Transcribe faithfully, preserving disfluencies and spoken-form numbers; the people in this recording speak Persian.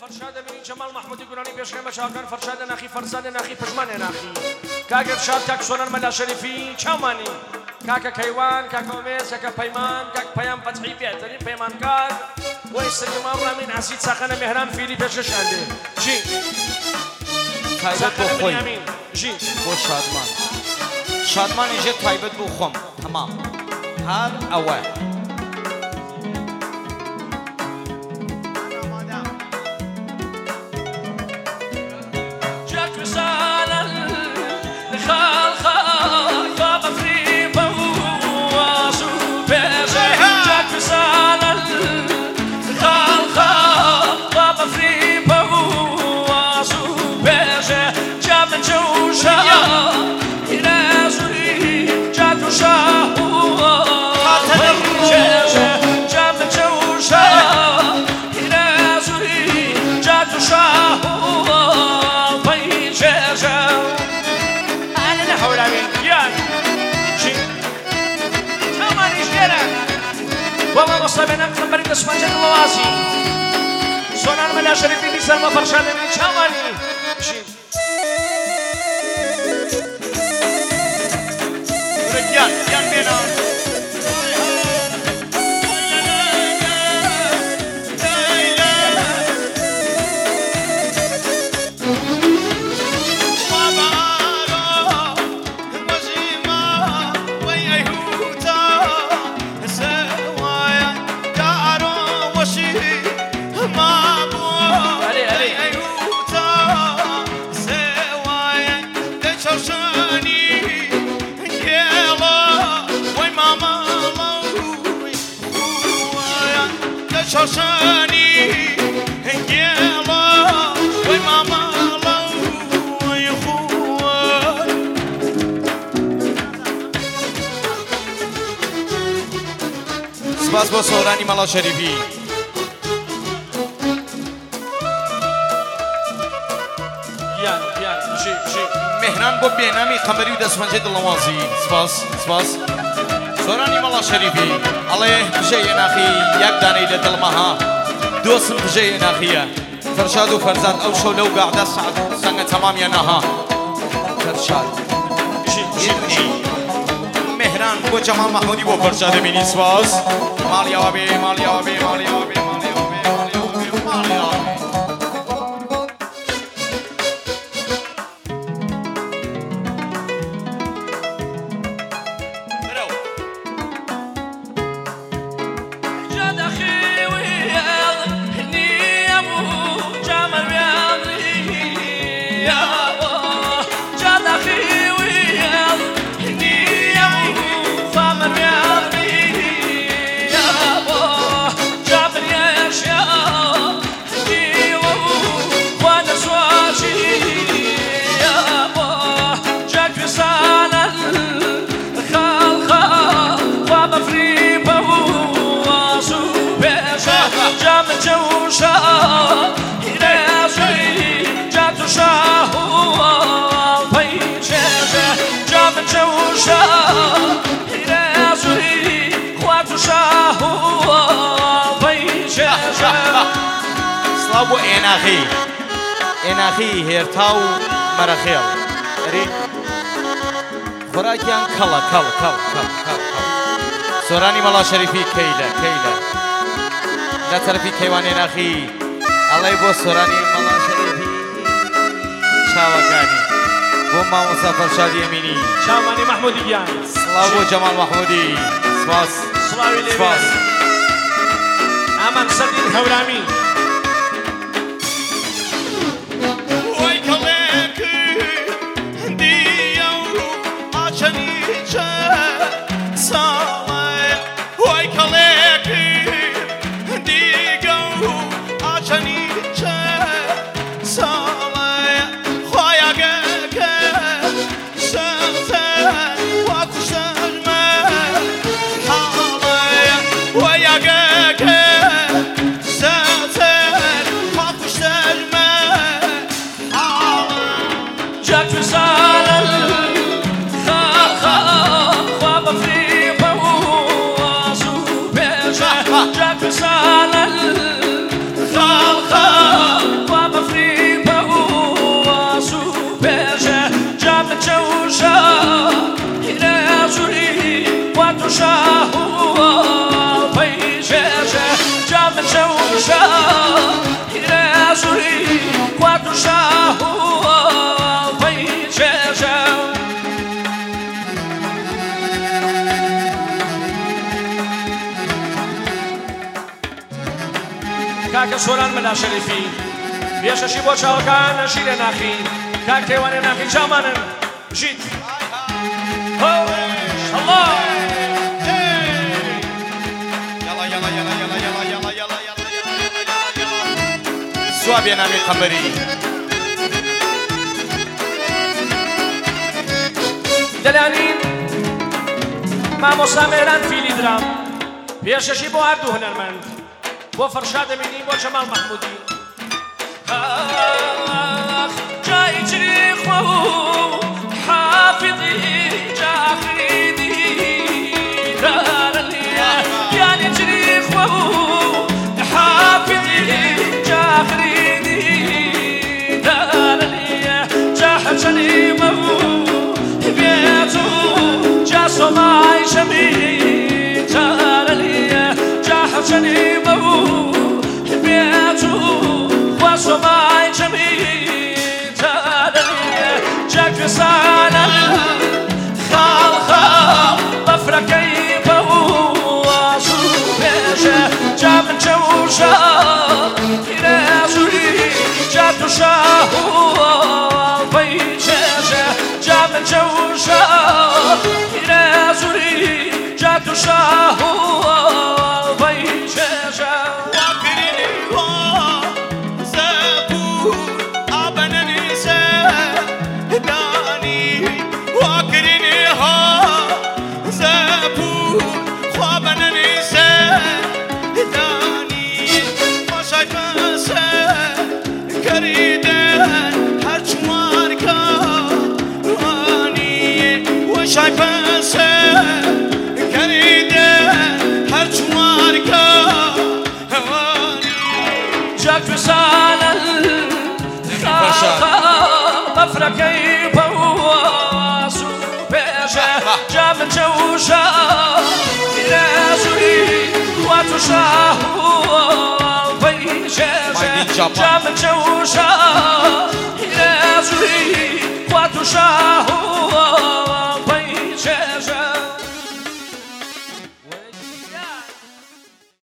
فرشاد بن جمال محمودی گرانی پیشکم شاکر فرشاد نخی فرزاد نخی پشمان نخی کاک ارشاد کاک سونان ملا شریفی چامانی کاک کیوان کاک اومیس کاک پیمان کاک پیام فتحی بهترین پیمانکار و استقامت امین عسید ساخن مهران فیلی پیشش انده جی تایبت بو خوی جی بو شادمان شادمان اینجا تایبت بو خوم تمام هر اوه والله مصابنا خبري دسمانجة اللوازي سونان ملا شريفي نيسان وفرشاد من شاماني رجال يان بينا شاشاني هنجيلا وي ماما الله يا خوي سپاس با سورانی ملا شریفی یان یان جی جی مهران بو بینامی قمری و دسمنجه دلوازی سپاس سپاس سورانی ملا شریفی الله بجای ناخی یک دانی لدل ماها دوسم بجای ناخیه فرشاد و فرزاد او شو لو قاعده سعد سنه تمام یا نها فرشاد مهران بو جمال محمودی بو فرشاد مینی سواز مالیا و بی مالیا و بی مالیا و بی مالیا و بی مالیا و بی مالیا و بی سلام و ایناخی ایناخی هرتاو مرخیل اری خوراکیان کلا کلا کلا کلا کلا سورانی ملا شریفی کیله کیله در طرفی کیوان ایناخی الله بو سورانی ملا شریفی شاوکانی بو ما مسافر شادی امینی شامانی محمودیان سلام و جمال محمودی سپاس سپاس امان سدین هورامی Santa کاکە سۆران مەلا شەریفی پێشەشی بۆ چاوەکان نەشی لێ ناخی کاک تێوانێ ناخی چاومانن بژیت الله سوابێ نامی قەمبەری دەلانین مامۆستا مێران فیلی درام پێشەشی بۆ هەردوو هونەرمەند بۆ فەرشاد ئەمینی بۆ جەمال مەحموودی جای جری خۆ حافظی جاخیدی دارەلیە یانی جری خۆ حافظی جاخیدی دارەلیە جاحەجەلی مەو بێتو جاسۆمای شەمی دارەلیە جاحەجەلی مەو بێتو واسۆمای شەمی دارەلیە جاکوێسانە خاڵ خاڵ بەفرەکەی بەوازوو پێشە جا من چەوشە پیرەزوری جا تو شاه ئەڵبەی چێژە جا من چەوشە پیرەزوری جا تو شاه ئەڵبەی چێژە شای پسه کریده هر چوار که هوانی جاک بسالل خاخا بفرکی بواسو پیشه جا من جوشا رازوری خواتو شاهو بیشه جا من جوشا رازوری خواتو شاهو